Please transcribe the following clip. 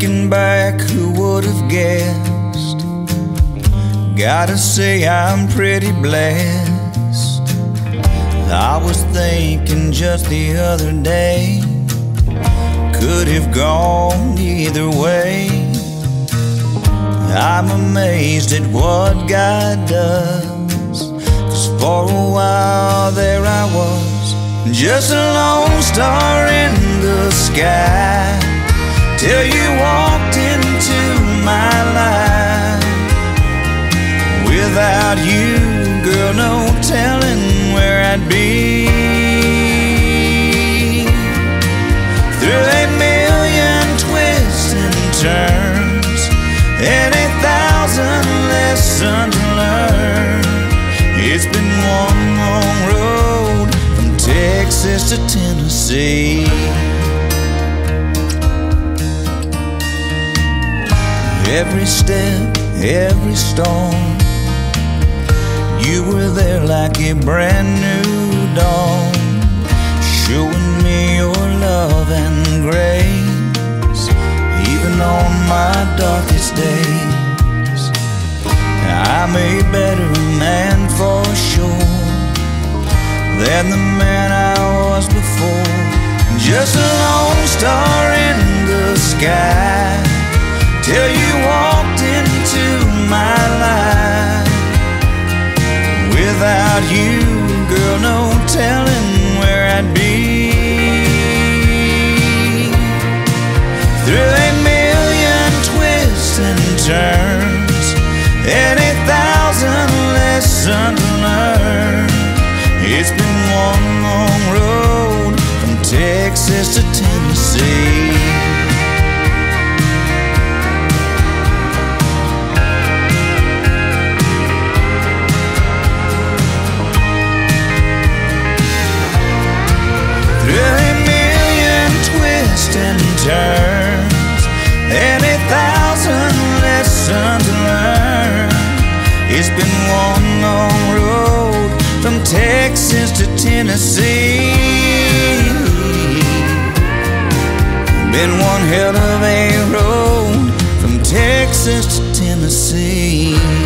Looking back, who would have guessed? Gotta say I'm pretty blessed. I was thinking just the other day, could have gone either way. I'm amazed at what God does, 'cause for a while there I was, just a lone star in the sky, till you walked into my life. Without you, girl, no telling where I'd be. Through a million twists and turns and 1,000 lessons learned, it's been one long road from Texas to Tennessee. Every step, every storm, you were there like a brand new dawn, showing me your love and grace, even on my darkest days. I'm a better man for sure than the man I was before. Just a lone star in the sky, till you walked into my life. Without you, girl, no telling where I'd be. Through a million twists and turns and 1,000 lessons learned, it's been one long road from Texas to Tennessee. And turns and 1,000 lessons learned, it's been one long road from Texas to Tennessee. Been one hell of a road from Texas to Tennessee.